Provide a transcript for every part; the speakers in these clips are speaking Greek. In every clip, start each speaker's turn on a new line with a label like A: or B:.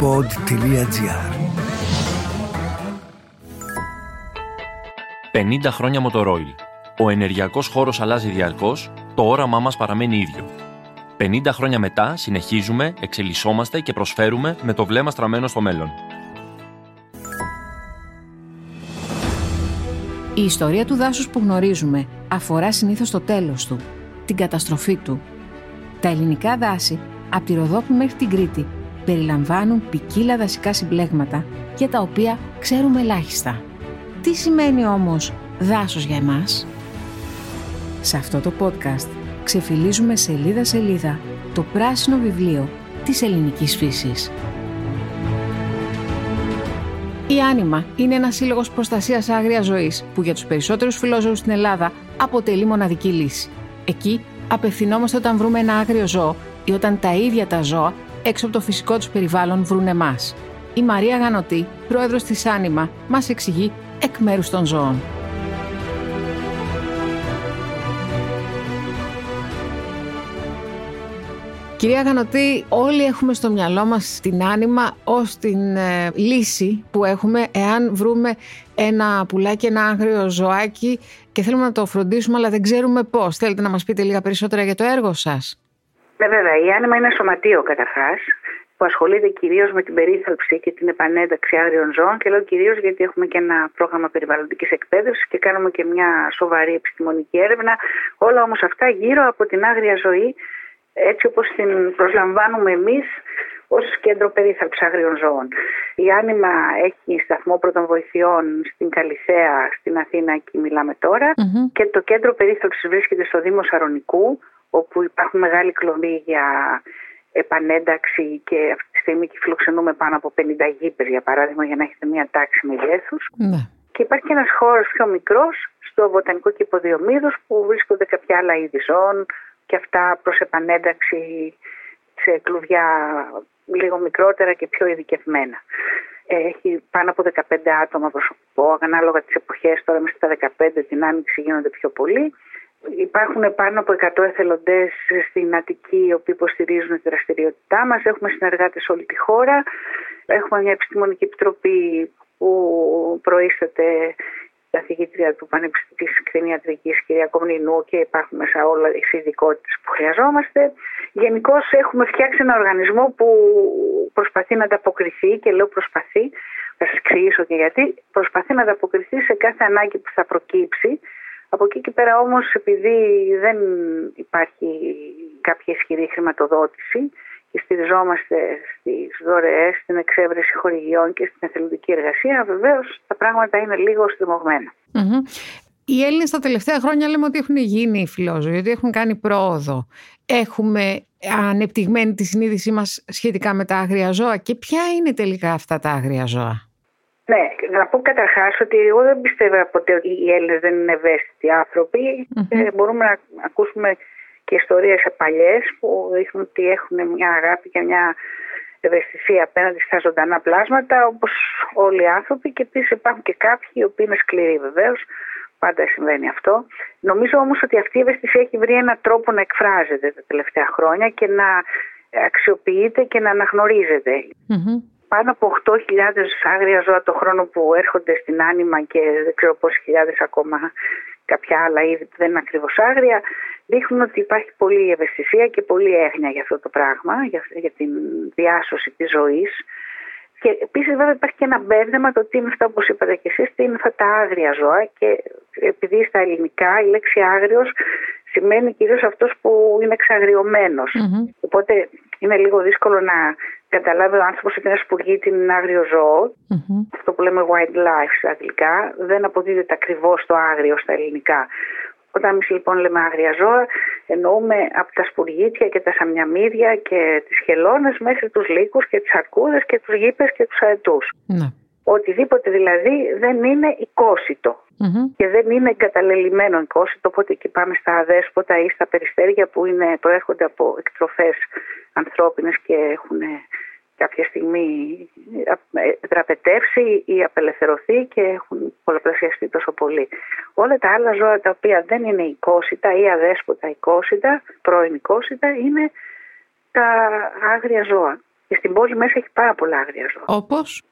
A: pod.gr.
B: 50 χρόνια Motorola. Ο ενεργειακός χώρος αλλάζει διαρκώς, το όραμά μας παραμένει ίδιο. 50 χρόνια μετά συνεχίζουμε, εξελισσόμαστε και προσφέρουμε με το βλέμμα στραμμένο στο μέλλον.
C: Η ιστορία του δάσους που γνωρίζουμε αφορά συνήθως το τέλος του, την καταστροφή του. Τα ελληνικά δάση, από τη Ροδόπη μέχρι την Κρήτη, περιλαμβάνουν ποικίλα δασικά συμπλέγματα για τα οποία ξέρουμε ελάχιστα. Τι σημαίνει όμως δάσος για εμάς? Σε αυτό το podcast ξεφυλίζουμε σελίδα-σελίδα το πράσινο βιβλίο της ελληνικής φύσης. Η Άνιμα είναι ένας σύλλογος προστασίας άγριας ζωής που για τους περισσότερους φιλόζωους στην Ελλάδα αποτελεί μοναδική λύση. Εκεί απευθυνόμαστε όταν βρούμε ένα άγριο ζώο ή όταν τα ίδια τα ζώα έξω από το φυσικό τους περιβάλλον βρουν εμάς. Η Μαρία Γανωτή, πρόεδρος της Άνιμα, μας εξηγεί εκ μέρους των ζώων. Κυρία Γανωτή, όλοι έχουμε στο μυαλό μας την Άνιμα ως την λύση που έχουμε εάν βρούμε ένα πουλάκι, ένα άγριο ζωάκι και θέλουμε να το φροντίσουμε, αλλά δεν ξέρουμε πώς. Θέλετε να μας πείτε λίγα περισσότερα για το έργο σας?
D: Βέβαια, η Άνιμα είναι ένα σωματείο καταρχάς που ασχολείται κυρίως με την περίθαλψη και την επανένταξη άγριων ζώων, και λέω κυρίως γιατί έχουμε και ένα πρόγραμμα περιβαλλοντικής εκπαίδευσης και κάνουμε και μια σοβαρή επιστημονική έρευνα. Όλα όμως αυτά γύρω από την άγρια ζωή, έτσι όπως την προσλαμβάνουμε εμείς ως κέντρο περίθαλψης άγριων ζώων. Η Άνιμα έχει σταθμό πρώτων βοηθειών στην Καλυθέα, στην Αθήνα, εκεί μιλάμε τώρα, και το κέντρο περίθαλψης βρίσκεται στο Δήμο Σαρονικού, όπου υπάρχουν μεγάλη κλωβή για επανένταξη και αυτή τη στιγμή φιλοξενούμε πάνω από 50 γήπες, για παράδειγμα, για να έχετε μια τάξη μεγέθους. Και υπάρχει και ένας χώρος πιο μικρός στο Βοτανικό Κήπο Διομήδους που βρίσκονται κάποια άλλα είδη ζώων και αυτά προς επανένταξη σε κλουβιά λίγο μικρότερα και πιο ειδικευμένα. Έχει πάνω από 15 άτομα προσωπικό, ανάλογα τις εποχές, τώρα μέσα στα 15 την άνοιξη γίνονται πιο πολλοί. Υπάρχουν πάνω από 100 εθελοντές στην Αττική, οι οποίοι υποστηρίζουν τη δραστηριότητά μας. Έχουμε συνεργάτες σε όλη τη χώρα. Έχουμε μια επιστημονική επιτροπή που προείσταται η καθηγήτρια του Πανεπιστημίου της Κτηνιατρικής, κυρία Κομνηνού, και υπάρχουν μέσα όλα οι ειδικότητες που χρειαζόμαστε. Γενικώς έχουμε φτιάξει ένα οργανισμό που προσπαθεί να ανταποκριθεί, και λέω προσπαθεί, θα σας εξηγήσω και γιατί, προσπαθεί να ανταποκριθεί σε κάθε ανάγκη που θα προκύψει. Από εκεί και πέρα όμως, επειδή δεν υπάρχει κάποια ισχυρή χρηματοδότηση και στηριζόμαστε στις δωρεές, στην εξέβρεση χορηγιών και στην εθελοντική εργασία, βεβαίως τα πράγματα είναι λίγο στριμωγμένα.
C: Οι Έλληνες τα τελευταία χρόνια λέμε ότι έχουν γίνει φιλόζωοι, ότι έχουν κάνει πρόοδο. Έχουμε ανεπτυγμένη τη συνείδησή μας σχετικά με τα άγρια ζώα, και ποια είναι τελικά αυτά τα άγρια ζώα?
D: Ναι, να πω καταρχάς ότι εγώ δεν πιστεύω ποτέ ότι οι Έλληνες δεν είναι ευαίσθητοι άνθρωποι. Μπορούμε να ακούσουμε και ιστορίες παλιές που δείχνουν ότι έχουν μια αγάπη και μια ευαισθησία απέναντι στα ζωντανά πλάσματα, όπως όλοι οι άνθρωποι, και επίσης υπάρχουν και κάποιοι οι οποίοι είναι σκληροί, βεβαίως. Πάντα συμβαίνει αυτό. Νομίζω όμως ότι αυτή η ευαισθησία έχει βρει έναν τρόπο να εκφράζεται τα τελευταία χρόνια και να αξιοποιείται και να αναγνωρίζεται. Πάνω από 8.000 άγρια ζώα το χρόνο που έρχονται στην Άνιμα, και δεν ξέρω πόσες χιλιάδες ακόμα κάποια άλλα είδη που δεν είναι ακριβώς άγρια, δείχνουν ότι υπάρχει πολλή ευαισθησία και πολλή έγνοια για αυτό το πράγμα, για την διάσωση της ζωής. Και επίσης βέβαια υπάρχει και ένα μπέρδεμα, το τι είναι αυτά, όπως είπατε και εσείς, τι είναι αυτά τα άγρια ζώα, και επειδή στα ελληνικά η λέξη άγριος σημαίνει κυρίως αυτός που είναι εξαγριωμένος. Οπότε είναι λίγο δύσκολο να καταλάβει ο άνθρωπος ότι ένα σπουργίτι είναι ένα άγριο ζώο. Αυτό που λέμε wildlife στα αγγλικά δεν αποδίδεται ακριβώς το άγριο στα ελληνικά. Όταν εμείς λοιπόν λέμε άγρια ζώα, εννοούμε από τα σπουργίτια και τα σαμιαμίδια και τις χελώνες μέχρι τους λύκους και τις αρκούδες και τους γήπες και τους αετούς. Οτιδήποτε δηλαδή δεν είναι οικόσιτο και δεν είναι εγκαταλελειμμένο οικόσιτο, οπότε εκεί πάμε στα αδέσποτα ή στα περιστέρια που προέρχονται από εκτροφές ανθρώπινες και έχουν κάποια στιγμή δραπετεύσει ή απελευθερωθεί και έχουν πολλαπλασιαστεί τόσο πολύ. Όλα τα άλλα ζώα τα οποία δεν είναι οικόσιτα ή αδέσποτα οικόσιτα, πρώην οικόσιτα, είναι τα άγρια ζώα. Και στην πόλη μέσα έχει πάρα πολλά άγρια ζώα.
C: Όπως?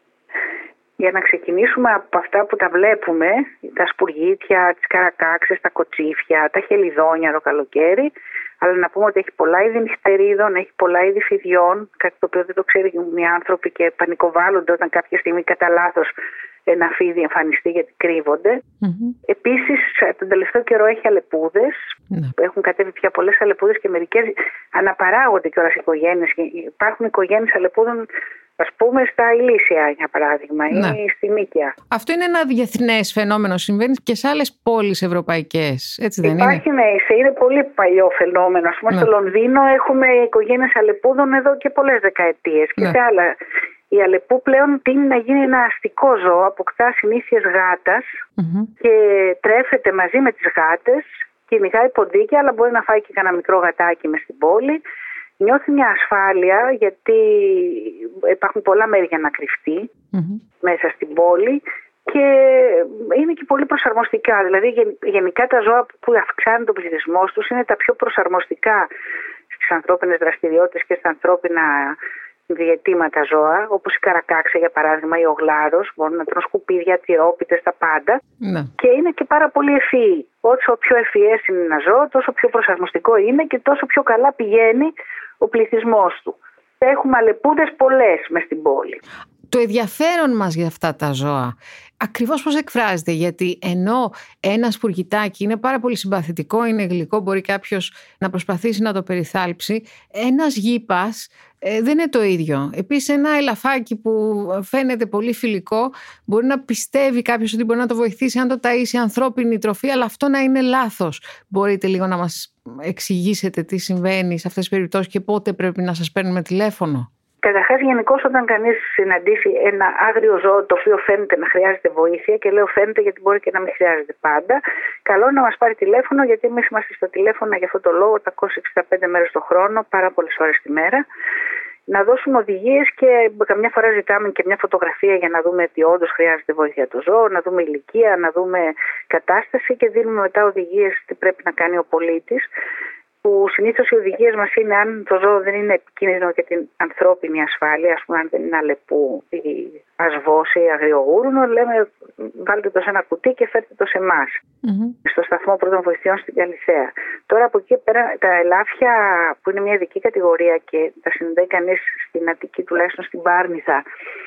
D: Για να ξεκινήσουμε από αυτά που τα βλέπουμε, τα σπουργίτια, τις καρακάξες, τα κοτσίφια, τα χελιδόνια το καλοκαίρι, αλλά να πούμε ότι έχει πολλά είδη νυχτερίδων, έχει πολλά είδη φιδιών, κάτι το οποίο δεν το ξέρουν οι άνθρωποι και πανικοβάλλονται όταν κάποια στιγμή κατά λάθος ένα φίδι εμφανιστεί γιατί κρύβονται. Επίσης, τον τελευταίο καιρό έχει αλεπούδες. Έχουν κατέβει πια πολλές αλεπούδες και μερικές αναπαράγονται κιόλας οικογένειες. Υπάρχουν οικογένειες αλεπούδων, ας πούμε, στα Ηλίσια, για παράδειγμα, ή στη Μύκια.
C: Αυτό είναι ένα διεθνές φαινόμενο, συμβαίνει και σε άλλες πόλεις ευρωπαϊκές, έτσι δεν
D: Υπάρχει,
C: είναι?
D: Είναι πολύ παλιό φαινόμενο. Ας πούμε, στο Λονδίνο έχουμε οικογένειες αλεπούδων εδώ και πολλές δεκαετίες. Και σε άλλα. Η αλεπού πλέον τείνει να γίνει ένα αστικό ζώο, αποκτά συνήθειες γάτας και τρέφεται μαζί με τις γάτες, κυνηγάει ποντίκια, αλλά μπορεί να φάει και κανένα μικρό γατάκι μες στην πόλη. Νιώθει μια ασφάλεια γιατί υπάρχουν πολλά μέρη για να κρυφτεί μέσα στην πόλη και είναι και πολύ προσαρμοστικά. Δηλαδή γενικά τα ζώα που αυξάνουν τον πληθυσμό τους είναι τα πιο προσαρμοστικά στις ανθρώπινες δραστηριότητες και στα ανθρώπινα διαιτήματα ζώα, όπως η καρακάξα για παράδειγμα ή ο γλάρος, μπορούν να τρώνε σκουπίδια, τυρόπιτες, τα πάντα. Και είναι και πάρα πολύ ευφυή. Όσο πιο ευφυές είναι ένα ζώο, τόσο πιο προσαρμοστικό είναι και τόσο πιο καλά πηγαίνει ο πληθυσμός του. Έχουμε αλεπούδες πολλές μες στην πόλη.
C: Το ενδιαφέρον μας για αυτά τα ζώα ακριβώς πώς εκφράζεται? Γιατί ενώ ένα σπουργητάκι είναι πάρα πολύ συμπαθητικό, είναι γλυκό, μπορεί κάποιος να προσπαθήσει να το περιθάλψει, ένας γήπας δεν είναι το ίδιο. Επίσης ένα ελαφάκι που φαίνεται πολύ φιλικό, μπορεί να πιστεύει κάποιος ότι μπορεί να το βοηθήσει αν το ταΐσει ανθρώπινη τροφή, αλλά αυτό να είναι λάθος. Μπορείτε λίγο να μας εξηγήσετε τι συμβαίνει σε αυτές τις περιπτώσεις και πότε πρέπει να σας παίρνουμε τηλέφωνο?
D: Καταρχάς, γενικώς, όταν κανείς συναντήσει ένα άγριο ζώο το οποίο φαίνεται να χρειάζεται βοήθεια, και λέω φαίνεται γιατί μπορεί και να μην χρειάζεται πάντα, καλό να μας πάρει τηλέφωνο, γιατί εμείς είμαστε στο τηλέφωνο για αυτό το λόγο 365 μέρες το χρόνο, πάρα πολλές ώρες τη μέρα. Να δώσουμε οδηγίες και καμιά φορά ζητάμε και μια φωτογραφία για να δούμε ότι όντως χρειάζεται βοήθεια το ζώο, να δούμε ηλικία, να δούμε κατάσταση και δίνουμε μετά οδηγίες τι πρέπει να κάνει ο πολίτης. Που συνήθως οι οδηγίες μας είναι αν το ζώο δεν είναι επικίνδυνο για την ανθρώπινη ασφάλεια, ας πούμε, αν δεν είναι αλεπού ή ασβός ή αγριογούρουνο, λέμε βάλτε το σε ένα κουτί και φέρτε το σε εμάς, στο σταθμό πρώτων βοηθειών στην Καλυθέα. Τώρα από εκεί πέρα τα ελάφια, που είναι μια ειδική κατηγορία και τα συνδέει κανείς στην Αττική, τουλάχιστον στην Πάρνηθα,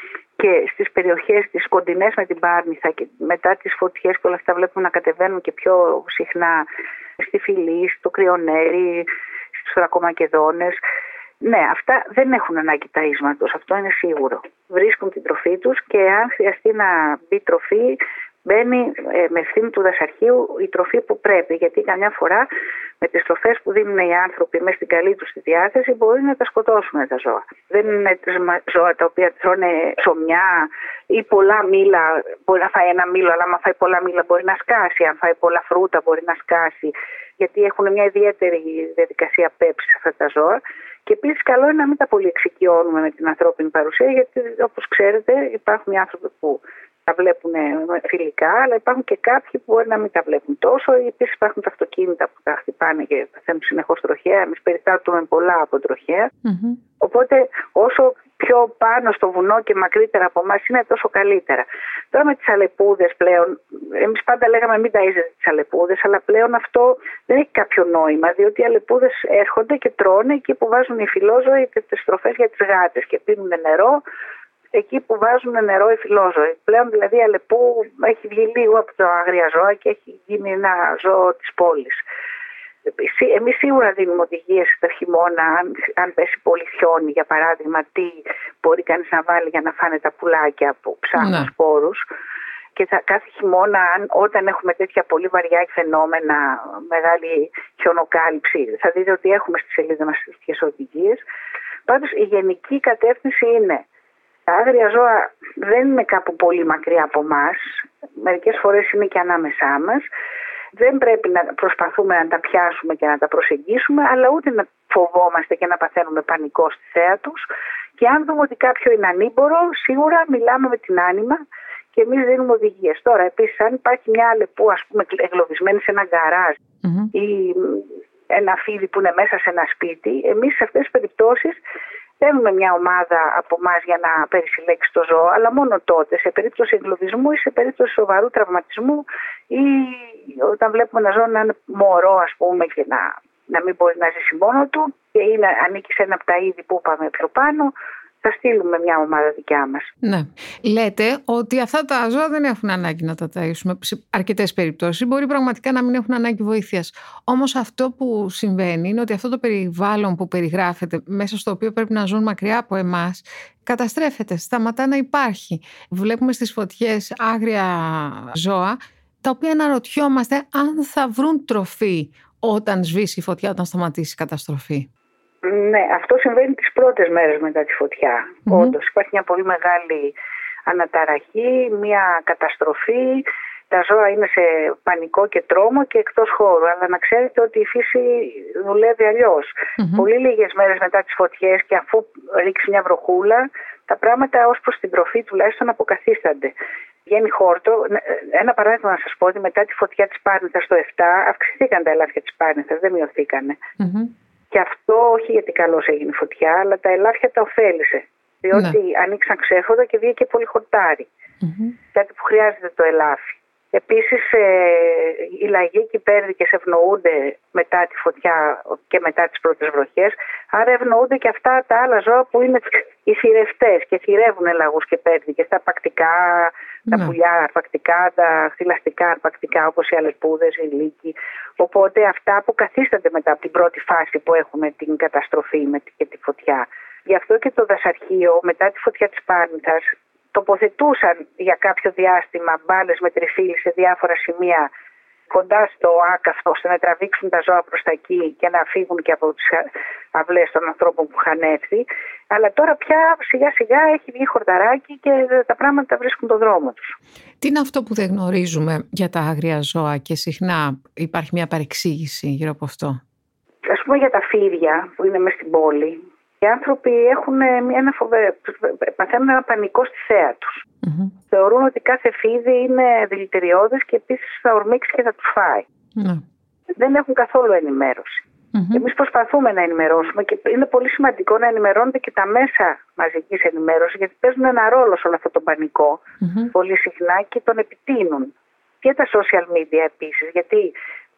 D: και στις περιοχές τις κοντινές με την Πάρνηθα και μετά τις φωτιές και όλα αυτά βλέπουμε να κατεβαίνουν και πιο συχνά στη Φυλή, στο Κρυονέρι, στους Θρακομακεδόνες. Ναι, αυτά δεν έχουν ανάγκη ταΐσματος, αυτό είναι σίγουρο. Βρίσκουν την τροφή τους και αν χρειαστεί να μπει τροφή, μπαίνει με ευθύνη του δασαρχείου η τροφή που πρέπει. Γιατί καμιά φορά με τις τροφές που δίνουν οι άνθρωποι μέσα στην καλή τους τη διάθεση μπορεί να τα σκοτώσουν τα ζώα. Δεν είναι ζώα τα οποία τρώνε ψωμιά ή πολλά μήλα. Μπορεί να φάει ένα μήλο, αλλά αν φάει πολλά μήλα μπορεί να σκάσει. Αν φάει πολλά φρούτα μπορεί να σκάσει. Γιατί έχουν μια ιδιαίτερη διαδικασία πέψης αυτά τα ζώα. Και επίσης καλό είναι να μην τα πολύ εξοικειώνουμε με την ανθρώπινη παρουσία, γιατί όπως ξέρετε υπάρχουν οι άνθρωποι που τα βλέπουν φιλικά, αλλά υπάρχουν και κάποιοι που μπορεί να μην τα βλέπουν τόσο. Επίσης υπάρχουν τα αυτοκίνητα που τα χτυπάνε και παθαίνουν συνεχώς τροχαία. Εμείς περιστάττουμε πολλά από τροχαία. Οπότε όσο πιο πάνω στο βουνό και μακρύτερα από εμάς είναι, τόσο καλύτερα. Τώρα με τις αλεπούδες πλέον, εμείς πάντα λέγαμε μην ταΐζετε τις αλεπούδες, αλλά πλέον αυτό δεν έχει κάποιο νόημα, διότι οι αλεπούδες έρχονται και τρώνε εκεί που βάζουν οι φιλόζωοι τις τροφές για τις γάτες και πίνουν νερό εκεί που βάζουν νερό οι φιλόζωοι. Πλέον δηλαδή η αλεπού έχει βγει λίγο από τα άγρια ζώα και έχει γίνει ένα ζώο της πόλης. Εμείς σίγουρα δίνουμε οδηγίες στο χειμώνα, αν πέσει πολύ χιόνι για παράδειγμα, τι μπορεί κανείς να βάλει για να φάνε τα πουλάκια που ψάχνουν σπόρους. Και κάθε χειμώνα, όταν έχουμε τέτοια πολύ βαριά φαινόμενα, μεγάλη χιονοκάλυψη, θα δείτε ότι έχουμε στη σελίδα μας τέτοιες οδηγίες. Πάντως η γενική κατεύθυνση είναι τα άγρια ζώα δεν είναι κάπου πολύ μακριά από εμάς, μερικές φορές είναι και ανάμεσά μας. Δεν πρέπει να προσπαθούμε να τα πιάσουμε και να τα προσεγγίσουμε, αλλά ούτε να φοβόμαστε και να παθαίνουμε πανικό στη θέα τους. Και αν δούμε ότι κάποιο είναι ανήμπορο, σίγουρα μιλάμε με την άνοιμα και εμείς δίνουμε οδηγίες. Τώρα, επίσης, αν υπάρχει μια αλεπού, ας πούμε, εγκλωβισμένη σε ένα γκαράζ ή ένα φίδι που είναι μέσα σε ένα σπίτι, εμείς σε αυτές τις περιπτώσεις στέλνουμε μια ομάδα από εμάς για να περισυλλέξει το ζώο, αλλά μόνο τότε, σε περίπτωση εγκλωβισμού ή σε περίπτωση σοβαρού τραυματισμού, ή όταν βλέπουμε ένα ζώο να είναι μωρό, ας πούμε, και να μην μπορεί να ζήσει μόνο του και ανήκει σε ένα από τα είδη που είπαμε πιο πάνω, θα στείλουμε μια ομάδα δικιά μας.
C: Ναι. Λέτε ότι αυτά τα ζώα δεν έχουν ανάγκη να τα ταΐσουμε. Σε αρκετές περιπτώσεις μπορεί πραγματικά να μην έχουν ανάγκη βοήθειας. Όμως αυτό που συμβαίνει είναι ότι αυτό το περιβάλλον που περιγράφεται, μέσα στο οποίο πρέπει να ζουν μακριά από εμάς, καταστρέφεται, σταματά να υπάρχει. Βλέπουμε στις φωτιές άγρια ζώα, τα οποία αναρωτιόμαστε αν θα βρουν τροφή όταν σβήσει η φωτιά, όταν σταματήσει η καταστροφή.
D: Ναι, αυτό συμβαίνει τις πρώτες μέρες μετά τη φωτιά. Όντως, υπάρχει μια πολύ μεγάλη αναταραχή, μια καταστροφή. Τα ζώα είναι σε πανικό και τρόμο και εκτός χώρου. Αλλά να ξέρετε ότι η φύση δουλεύει αλλιώς. Πολύ λίγες μέρες μετά τις φωτιές και αφού ρίξει μια βροχούλα, τα πράγματα ως προς την τροφή τουλάχιστον αποκαθίστανται. Βγαίνει χόρτο. Ένα παράδειγμα να σας πω, ότι μετά τη φωτιά της Πάρνηθας το 7 αυξηθήκαν τα ελάφια της Πάρνηθας, δεν μειωθήκανε. Και αυτό όχι γιατί καλώς έγινε η φωτιά, αλλά τα ελάφια τα ωφέλησε. Διότι ανοίξαν ξέφωτα και βγήκε πολύ χορτάρι. Κάτι που χρειάζεται το ελάφι. Επίσης, οι λαγοί και οι πέρδικες ευνοούνται μετά τη φωτιά και μετά τις πρώτες βροχές. Άρα ευνοούνται και αυτά τα άλλα ζώα που είναι οι θηρευτές και θηρεύουν λαγούς και πέρδικες. Τα αρπακτικά, τα πουλιά αρπακτικά, τα θηλαστικά αρπακτικά, όπως οι αλεπούδες, οι λύκοι. Οπότε αυτά που καθίστανται μετά από την πρώτη φάση που έχουμε την καταστροφή και τη φωτιά. Γι' αυτό και το δασαρχείο μετά τη φωτιά της Πάρνηθας τοποθετούσαν για κάποιο διάστημα μπάλες με τριφύλι σε διάφορα σημεία κοντά στο άκαυτο, ώστε να τραβήξουν τα ζώα προς τα εκεί και να φύγουν και από τις αυλές των ανθρώπων που είχαν έρθει. Αλλά τώρα πια σιγά σιγά έχει βγει χορταράκι και τα πράγματα βρίσκουν τον δρόμο τους.
C: Τι είναι αυτό που δεν γνωρίζουμε για τα άγρια ζώα και συχνά υπάρχει μια παρεξήγηση γύρω από αυτό?
D: Ας πούμε για τα φίδια που είναι μες στην πόλη. Οι άνθρωποι έχουν παθαίνουν ένα πανικό στη θέα τους. Θεωρούν ότι κάθε φίδι είναι δηλητηριώδες και επίσης θα ορμήξει και θα τους φάει. Δεν έχουν καθόλου ενημέρωση. Εμείς προσπαθούμε να ενημερώσουμε και είναι πολύ σημαντικό να ενημερώνονται και τα μέσα μαζικής ενημέρωσης, γιατί παίζουν ένα ρόλο σε όλο αυτό το πανικό πολύ συχνά και τον επιτείνουν. Και τα social media επίσης, γιατί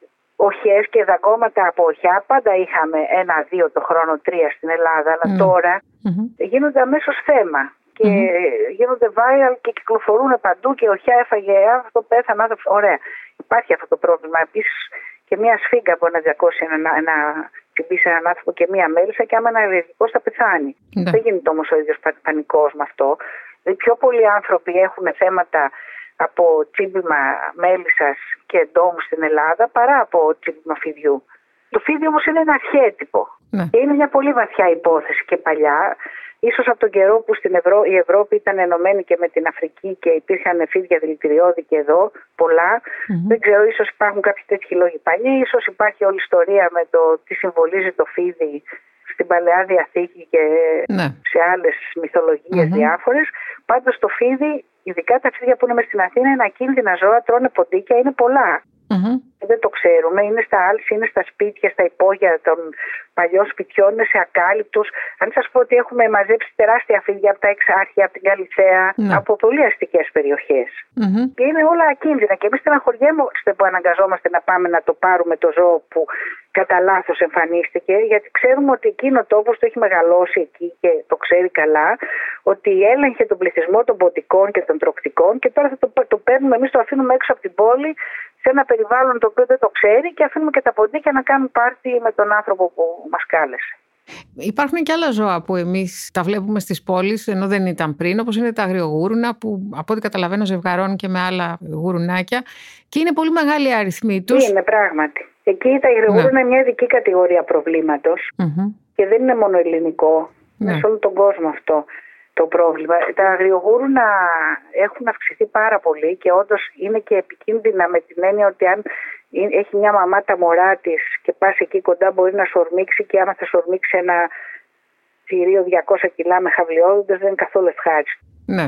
D: οχιές και δαγκώματα από οχιά πάντα είχαμε 1-2 το χρόνο, 3 στην Ελλάδα, αλλά τώρα γίνονται αμέσως θέμα και γίνονται viral και κυκλοφορούν παντού και οχιά έφαγε, αυτό πέθανε, ωραία. Υπάρχει αυτό το πρόβλημα. Επίσης και μια σφίγγα μπορεί να διακώσει να τσιμπήσει έναν άνθρωπο και μια μέλισσα και άμα είναι αλλεργικός θα πεθάνει. Δεν γίνεται όμως ο ίδιος πανικός με αυτό. Δηλαδή πιο πολλοί άνθρωποι έχουν θέματα από τσίμπημα μέλισσας και εντόμου στην Ελλάδα παρά από τσίμπημα φιδιού. Το φίδι όμως είναι ένα αρχέτυπο και είναι μια πολύ βαθιά υπόθεση και παλιά. Ίσως από τον καιρό που η Ευρώπη ήταν ενωμένη και με την Αφρική και υπήρχαν φίδια δηλητηριώδη και εδώ πολλά. Δεν ξέρω, ίσως υπάρχουν κάποιοι τέτοιοι λόγοι παλιοί, ίσως υπάρχει όλη η ιστορία με το τι συμβολίζει το φίδι στην Παλαιά Διαθήκη και σε άλλες μυθολογίες διάφορες. Πάντως το φίδι, ειδικά τα φίδια που είναι μες στην Αθήνα, είναι ακίνδυνα ζώα, τρώνε ποντίκια, είναι πολλά. Δεν το ξέρουμε, είναι στα άλση, είναι στα σπίτια, στα υπόγεια των παλιών σπιτιών, είναι σε ακάλυπτους. Αν σας πω ότι έχουμε μαζέψει τεράστια φίδια από τα Εξάρχεια, από την Καλιθέα, από πολύ αστικές περιοχές. Και είναι όλα ακίνδυνα. Και εμείς στεναχωριέμαστε που αναγκαζόμαστε να πάμε να το πάρουμε το ζώο που κατά λάθος εμφανίστηκε, γιατί ξέρουμε ότι εκείνο ο τόπος το έχει μεγαλώσει εκεί και το ξέρει καλά, ότι έλεγχε τον πληθυσμό των ποντικών και των τροκτικών και τώρα θα το παίρνουμε εμείς, το αφήνουμε έξω από την πόλη σε ένα περιβάλλον το οποίο δεν το ξέρει και αφήνουμε και τα ποντίκια να κάνουν πάρτι με τον άνθρωπο που μας κάλεσε.
C: Υπάρχουν και άλλα ζώα που εμείς τα βλέπουμε στις πόλεις ενώ δεν ήταν πριν, όπως είναι τα αγριογούρουνα που από ό,τι καταλαβαίνω ζευγαρώνουν και με άλλα γουρουνάκια και είναι πολύ μεγάλη η αριθμή τους. Είναι
D: πράγματι. Εκεί τα αγριογούρουνα είναι μια ειδική κατηγορία προβλήματος και δεν είναι μόνο ελληνικό, είναι σε όλο τον κόσμο αυτό το πρόβλημα. Τα αγριογούρουνα έχουν αυξηθεί πάρα πολύ και όντως είναι και επικίνδυνα με την έννοια ότι αν έχει μια μαμά τα μωρά της και πας εκεί κοντά μπορεί να σου ορμήξει και άμα θα σου ορμήξει ένα θηρίο 200 κιλά με χαβλιόδοντες δεν είναι καθόλου ευχάριστο.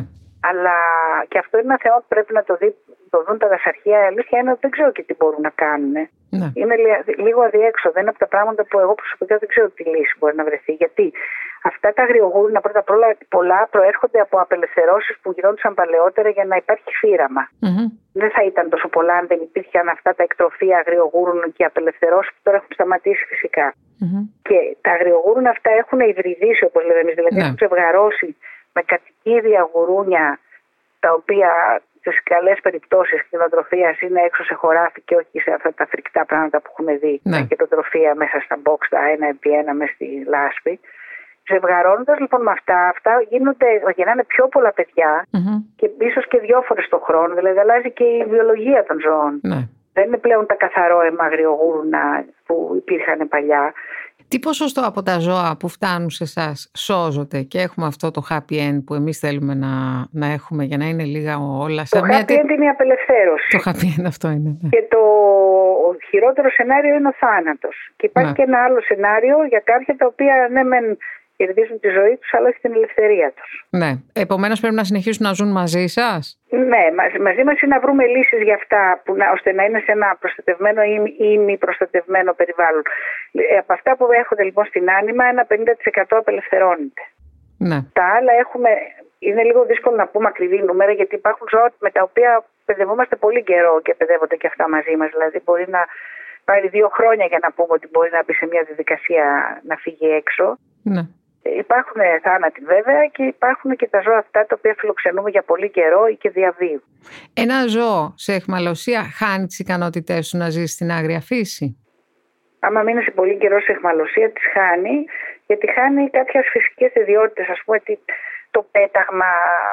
D: Αλλά και αυτό είναι ένα θέμα που πρέπει να το δουν τα δασαρχεία. Η αλήθεια είναι ότι δεν ξέρω και τι μπορούν να κάνουν.
C: Ναι.
D: Είναι λίγο αδιέξοδο. Είναι από τα πράγματα που εγώ προσωπικά δεν ξέρω τι λύση μπορεί να βρεθεί. Γιατί αυτά τα αγριογούρουνα πρώτα απ' όλα πολλά προέρχονται από απελευθερώσεις που γινόντουσαν παλαιότερα για να υπάρχει φύραμα. Δεν θα ήταν τόσο πολλά αν δεν υπήρχαν αυτά τα εκτροφία αγριογούρουν και απελευθερώσεις που τώρα έχουν σταματήσει φυσικά. Και τα αγριογούρουνα αυτά έχουν υβριδίσει, όπως λέμε εμείς, δηλαδή έχουν ξευγαρώσει με κατοικίδια γουρούνια, τα οποία στις καλές περιπτώσεις κτηνοτροφίας είναι έξω σε χωράφι και όχι σε αυτά τα φρικτά πράγματα που έχουμε δει. Τα κετοτροφία μέσα στα box, τα 1x1 μέσα στη λάσπη. Ζευγαρώνοντας λοιπόν με αυτά γεννάνε πιο πολλά παιδιά και ίσως και 2 φορές το χρόνο, δηλαδή αλλάζει και η βιολογία των ζώων. Δεν είναι πλέον τα καθαρό αίμα αγριογούρουνα που υπήρχαν παλιά.
C: Τι ποσοστό από τα ζώα που φτάνουν σε εσάς σώζονται και έχουμε αυτό το happy end που εμείς θέλουμε να έχουμε για να είναι λίγα όλα σαν
D: το happy end είναι η απελευθέρωση.
C: Το happy end αυτό είναι. Ναι.
D: Και το χειρότερο σενάριο είναι ο θάνατος. Και υπάρχει και ένα άλλο σενάριο για κάποια τα οποία ναι μεν κερδίζουν τη ζωή τους, αλλά όχι την ελευθερία τους.
C: Ναι. Επομένως πρέπει να συνεχίσουν να ζουν μαζί σας.
D: Ναι, μαζί μας είναι να βρούμε λύσεις για αυτά ώστε να είναι σε ένα προστατευμένο ή μη προστατευμένο περιβάλλον. Από αυτά που έρχονται λοιπόν στην Άνιμα, ένα 50% απελευθερώνεται.
C: Ναι.
D: Τα άλλα είναι λίγο δύσκολο να πούμε ακριβή νούμερα, γιατί υπάρχουν ζώα με τα οποία παιδευόμαστε πολύ καιρό και παιδεύονται και αυτά μαζί μας. Δηλαδή μπορεί να πάρει 2 χρόνια για να πούμε ότι μπορεί να μπει σε μια διαδικασία να φύγει έξω.
C: Ναι.
D: Υπάρχουν θάνατοι βέβαια και υπάρχουν και τα ζώα αυτά τα οποία φιλοξενούμε για πολύ καιρό ή και διαβίου.
C: Ένα ζώο σε αιχμαλωσία χάνει τις ικανότητές του να ζει στην άγρια φύση.
D: Άμα μείνει σε πολύ καιρό σε αιχμαλωσία τις χάνει, γιατί χάνει κάποιες φυσικές ιδιότητες, ας πούμε το πέταγμα,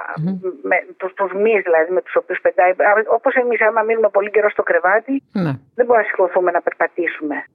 D: τους μυς δηλαδή με τους οποίους πετάει. Όπως εμείς άμα μείνουμε πολύ καιρό στο κρεβάτι, δεν μπορούμε να σηκωθούμε να περπατήσουμε.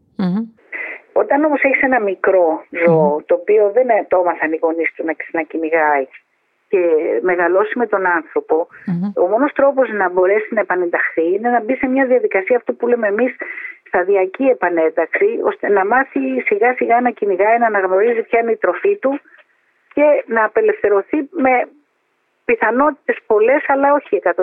D: Όταν όμως έχεις ένα μικρό ζώο, το οποίο δεν το έμαθαν οι γονείς του να κυνηγάει και μεγαλώσει με τον άνθρωπο, ο μόνος τρόπος να μπορέσει να επανενταχθεί είναι να μπει σε μια διαδικασία, αυτό που λέμε εμείς σταδιακή επανένταξη, ώστε να μάθει σιγά σιγά να κυνηγάει, να αναγνωρίζει ποια είναι η τροφή του και να απελευθερωθεί με πιθανότητες πολλές, αλλά όχι 100%,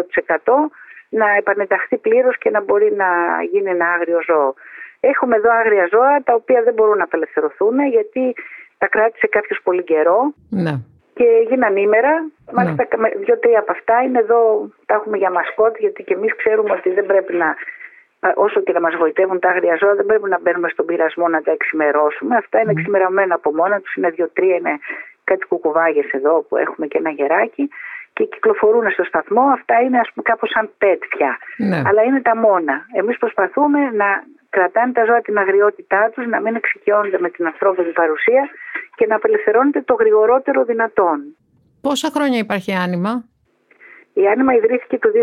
D: να επανενταχθεί πλήρως και να μπορεί να γίνει ένα άγριο ζώο. Έχουμε εδώ άγρια ζώα τα οποία δεν μπορούν να απελευθερωθούν γιατί τα κράτησε κάποιος πολύ καιρό και έγιναν ήμερα. Μάλιστα 2-3 από αυτά είναι εδώ, τα έχουμε για μασκότ, γιατί και εμείς ξέρουμε ότι δεν πρέπει να, όσο και να μας γοητεύουν τα άγρια ζώα, δεν πρέπει να μπαίνουμε στον πειρασμό να τα εξημερώσουμε. Αυτά είναι εξημερωμένα από μόνα τους, είναι 2-3, είναι κάτι κουκουβάγες εδώ που έχουμε και ένα γεράκι και κυκλοφορούν στο σταθμό. Αυτά είναι ας πούμε κάπως σαν πέτια, αλλά είναι τα μόνα. Εμείς προσπαθούμε να κρατάνε τα ζώα την αγριότητά τους, να μην εξοικειώνονται με την ανθρώπινη παρουσία και να απελευθερώνεται το γρηγορότερο δυνατόν.
C: Πόσα χρόνια υπάρχει η Άνιμα?
D: Η Άνιμα ιδρύθηκε το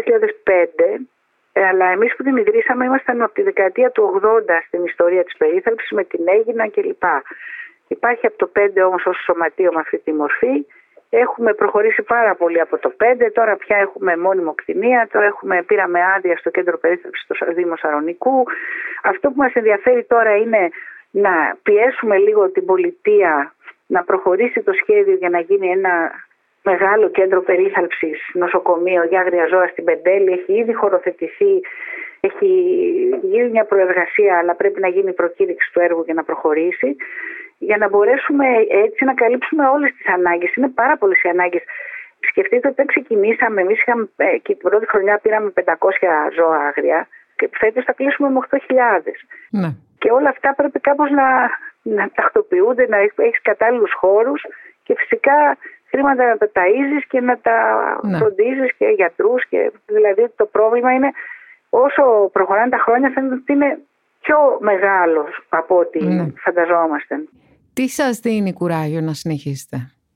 D: 2005, αλλά εμείς που την ιδρύσαμε ήμασταν από τη δεκαετία του 80 στην ιστορία της περίθαλψης με την Αίγινα κλπ. Υπάρχει από το 5 όμως ως σωματείο με αυτή τη μορφή. Έχουμε προχωρήσει πάρα πολύ από το 5, τώρα πια έχουμε μόνιμο κτηνία, τώρα πήραμε άδεια στο κέντρο περίθαλψης στο Δήμο Σαρονικού. Αυτό που μας ενδιαφέρει τώρα είναι να πιέσουμε λίγο την πολιτεία να προχωρήσει το σχέδιο για να γίνει ένα μεγάλο κέντρο περίθαλψης, νοσοκομείο για άγρια ζώα στην Πεντέλη. Έχει ήδη χωροθετηθεί, έχει γίνει μια προεργασία, αλλά πρέπει να γίνει η προκήρυξη του έργου για να προχωρήσει, για να μπορέσουμε έτσι να καλύψουμε όλες τις ανάγκες. Είναι πάρα πολλές οι ανάγκες. Σκεφτείτε ότι όταν ξεκινήσαμε, εμείς είχαμε και την πρώτη χρονιά πήραμε 500 ζώα άγρια και φέτος θα κλείσουμε με 8.000. Ναι. Και όλα αυτά πρέπει κάπως να τακτοποιούνται, να έχεις κατάλληλους χώρους και φυσικά χρήματα να τα ταΐζεις και να τα φροντίζεις και γιατρούς. Δηλαδή το πρόβλημα είναι όσο προχωράνε τα χρόνια φαίνεται ότι είναι πιο μεγάλο από ό,τι φανταζόμαστε.
C: Τι σας δίνει κουράγιο να συνεχίσετε?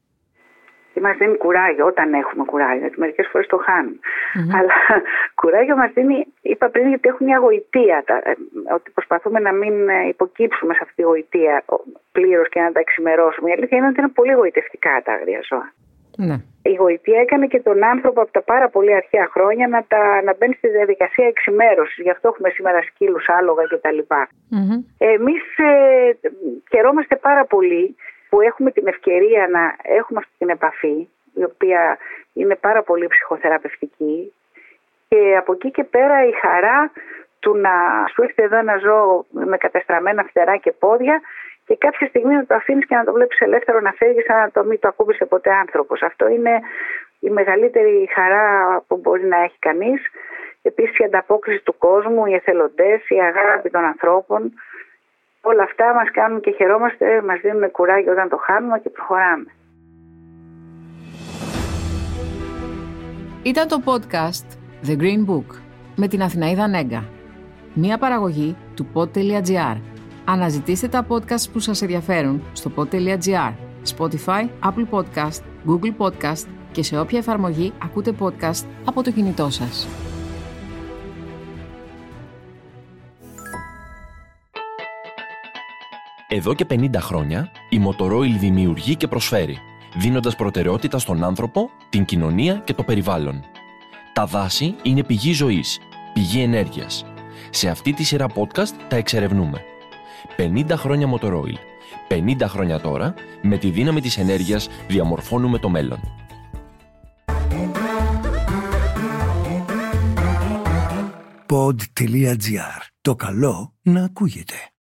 D: Τι μας δίνει κουράγιο όταν έχουμε κουράγιο, γιατί μερικές φορές το χάνουμε. Αλλά κουράγιο μας δίνει, είπα πριν, γιατί έχουμε μια γοητεία, ότι προσπαθούμε να μην υποκύψουμε σε αυτή τη γοητεία πλήρως και να τα εξημερώσουμε. Η αλήθεια είναι ότι είναι πολύ γοητευτικά τα άγρια ζώα. Ναι. Η γοητεία έκανε και τον άνθρωπο από τα πάρα πολύ αρχαία χρόνια να μπαίνει στη διαδικασία εξημέρωσης. Γι' αυτό έχουμε σήμερα σκύλους, άλογα κτλ. Εμείς χαιρόμαστε πάρα πολύ που έχουμε την ευκαιρία να έχουμε αυτή την επαφή, η οποία είναι πάρα πολύ ψυχοθεραπευτική και από εκεί και πέρα η χαρά του να σου έρθει εδώ ένα ζώο με κατεστραμμένα φτερά και πόδια και κάποια στιγμή να το αφήνεις και να το βλέπεις ελεύθερο να φεύγει σαν να το μην το ακούμπησε ποτέ άνθρωπος. Αυτό είναι η μεγαλύτερη χαρά που μπορεί να έχει κανείς. Επίσης η ανταπόκριση του κόσμου, οι εθελοντές, η αγάπη των ανθρώπων, όλα αυτά μας κάνουν και χαιρόμαστε, μας δίνουν κουράγιο όταν το χάνουμε και προχωράμε.
C: Ήταν το podcast The Green Book με την Αθηναίδα Νέγκα. Μία παραγωγή του pod.gr. Αναζητήστε τα podcast που σας ενδιαφέρουν στο pod.gr, Spotify, Apple Podcast, Google Podcast και σε όποια εφαρμογή ακούτε podcast από το κινητό σας.
B: Εδώ και 50 χρόνια, η Motoroil δημιουργεί και προσφέρει, δίνοντας προτεραιότητα στον άνθρωπο, την κοινωνία και το περιβάλλον. Τα δάση είναι πηγή ζωής, πηγή ενέργειας. Σε αυτή τη σειρά podcast τα εξερευνούμε. 50 χρόνια Motoroil. 50 χρόνια τώρα, με τη δύναμη της ενέργειας διαμορφώνουμε το μέλλον.
A: Pod.gr. Το καλό να ακούγεται.